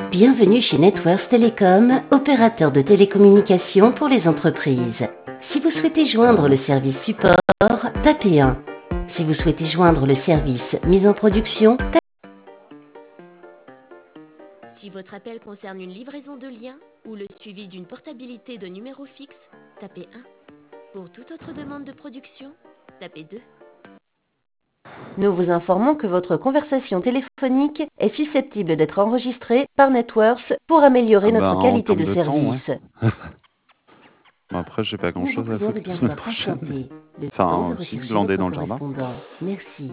Bienvenue chez Networks Telecom, opérateur de télécommunications pour les entreprises. Si vous souhaitez joindre le service support, tapez 1. Si vous souhaitez joindre le service mise en production, tapez... Si votre appel concerne une livraison de liens ou le suivi d'une portabilité de numéro fixe, tapez 1. Pour toute autre demande de production, tapez 2. Nous vous informons que votre conversation téléphonique est susceptible d'être enregistrée par Networks pour améliorer notre En qualité termes de de temps, ouais. service. Bon, après, j'ai pas Nous vous grand-chose à prions de foutre la bien semaine vouloir prochaine. patienter le temps de Enfin, si, rechercher glander votre dans le jardin. correspondant. Merci.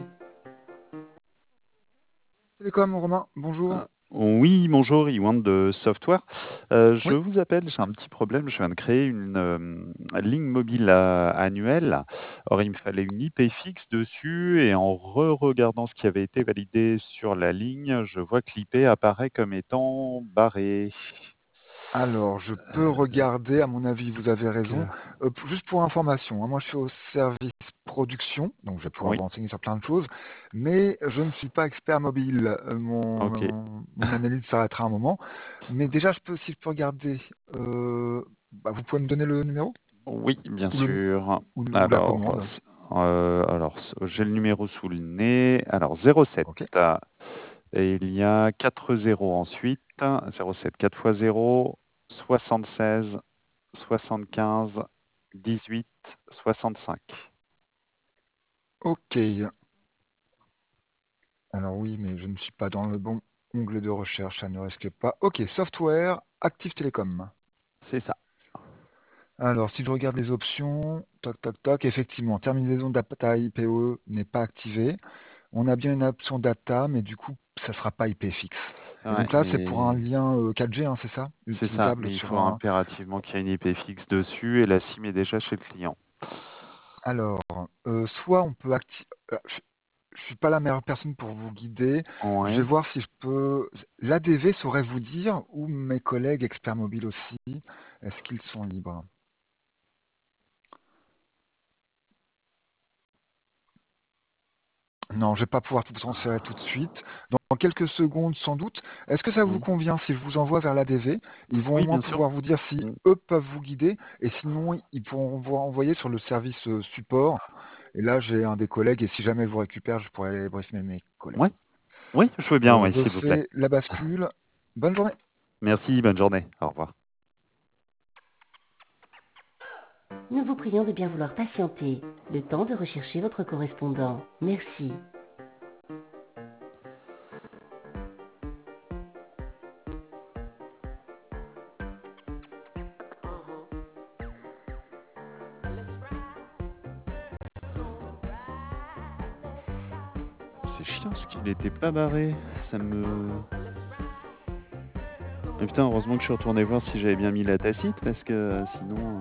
Télécom, Romain, bonjour. Oui, bonjour, Iwan de Software. Je Oui. vous appelle, j'ai un petit problème. Je viens de créer une ligne mobile annuelle. Or, il me fallait une IP fixe dessus et en re-regardant ce qui avait été validé sur la ligne, je vois que l'IP apparaît comme étant barrée. Alors, je peux regarder, à mon avis, vous avez raison. Que- Juste pour information, hein, moi je suis au service production, donc je vais pouvoir Oui, vous renseigner sur plein de choses, mais je ne suis pas expert mobile. ok. Mon analyse s'arrêtera un moment. Mais déjà, si je peux regarder, vous pouvez me donner le numéro Oui, bien ou, le, sûr. ou la Alors, commande. j'ai le numéro sous le nez. Alors, 07. Ok. Et il y a 4 zéros ensuite. 07, 4 fois 0, 76, 75, 18, 65. Ok. Alors oui, mais je ne suis pas dans le bon onglet de recherche, ça ne risque pas. Ok, software, Active Télécom. C'est ça. Alors, si je regarde les options, toc toc toc, effectivement, terminaison data IPE n'est pas activée. On a bien une option data, mais du coup, ça sera pas IP fixe. Et Ouais, donc là, c'est pour un mais lien 4G, hein, c'est ça? c'est ça. Utilisable Mais il sur faut un. impérativement qu'il y ait une IP fixe dessus et la SIM est déjà chez le client. Alors, soit on peut activer. Je suis pas la meilleure personne pour vous guider. Je vais Ouais. voir si je peux. L'ADV saurait vous dire, ou mes collègues experts mobiles aussi, est-ce qu'ils sont libres? Non, je vais pas pouvoir vous transférer tout de suite. Dans quelques secondes, sans doute. Est-ce que ça vous Oui. convient si je vous envoie vers l'ADV? Ils vont au Oui, moins bien sûr. pouvoir vous dire si Mm. eux peuvent vous guider, et sinon, ils pourront vous envoyer sur le service support. Et là, j'ai un des collègues, et si jamais je vous récupère, je pourrais aller briefer mes Ouais. collègues. Oui, je veux bien, oui, Je s'il vous plaît. fais la bascule. Bonne journée. Merci, bonne journée. Au revoir. Nous vous prions de bien vouloir patienter le temps de rechercher votre correspondant. Merci. C'est chiant parce qu'il n'était pas barré. Ça me. Mais putain, heureusement que je suis retourné voir si j'avais bien mis la tacite parce que sinon.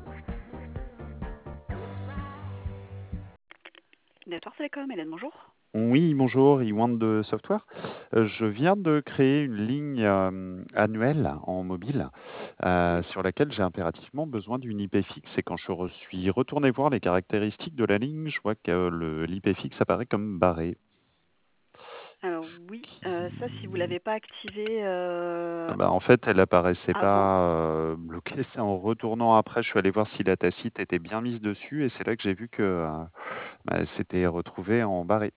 Network Telecom, Hélène, bonjour. Oui, bonjour, Iwan de Software. Je viens de créer une ligne annuelle en mobile sur laquelle j'ai impérativement besoin d'une IP fixe. Et quand je suis retourné voir les caractéristiques de la ligne, je vois que l'IP fixe apparaît comme barré. Alors oui, ça si vous Qui- l'avez pas activé En fait, elle apparaissait avant, pas bloquée. C'est en retournant après, je suis allé voir si la tacite était bien mise dessus et c'est là que j'ai vu que elle s'était retrouvée en barré.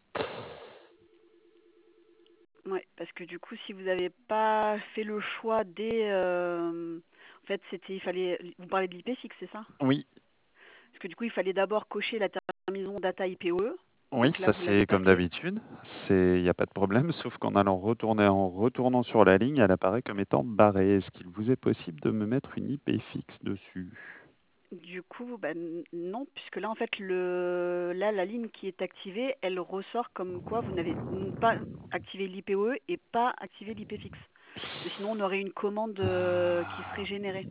ouais, parce que du coup, si vous n'avez pas fait le choix dès, en fait, il fallait, vous parlez de l'IP fixe, c'est ça? Oui, Parce que du coup, il fallait d'abord cocher la terminaison data IPE. oui, Donc là, ça vous l'avez c'est pas comme fait. d'habitude. Il n'y a pas de problème, sauf qu'en allant retourner, en retournant sur la ligne, elle apparaît comme étant barrée. Est-ce qu'il vous est possible de me mettre une IP fixe dessus? Du coup, bah, non, puisque là, en fait, là, la ligne qui est activée, elle ressort comme quoi vous n'avez pas activé l'IPE et pas activé l'IP fixe. Parce que sinon, on aurait une commande qui serait générée.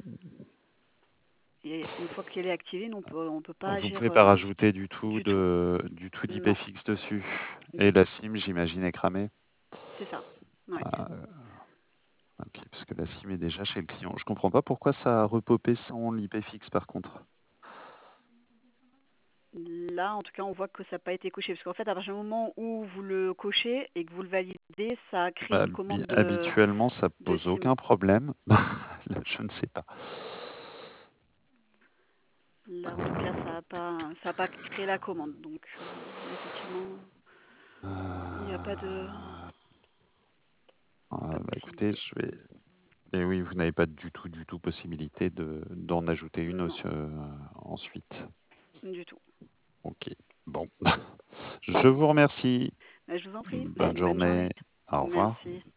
Et une fois qu'elle est activée, nous, on peut pas Vous agir pouvez pas rajouter du tout du tout. d'IP Non, fixe dessus. Et du la tout. SIM, j'imagine, est cramée. C'est ça. Ouais. Ah, ok, parce que la SIM est déjà chez le client. Je comprends pas pourquoi ça a repopé sans l'IP fixe par contre. Là, en tout cas, on voit que ça n'a pas été coché. Parce qu'en fait, à partir du moment où vous le cochez et que vous le validez, ça crée une commande Habituellement, ça pose SIM. aucun problème. Là, je ne sais pas. Là, en tout cas, ça a pas créé la commande. Donc, effectivement, il n'y a pas de... Écoutez, je vais... Et oui, vous n'avez pas du tout possibilité d'en ajouter une Non. Ensuite. Du tout. Ok, bon. Je vous remercie. Je vous en prie. Bonne journée. Au revoir. Merci.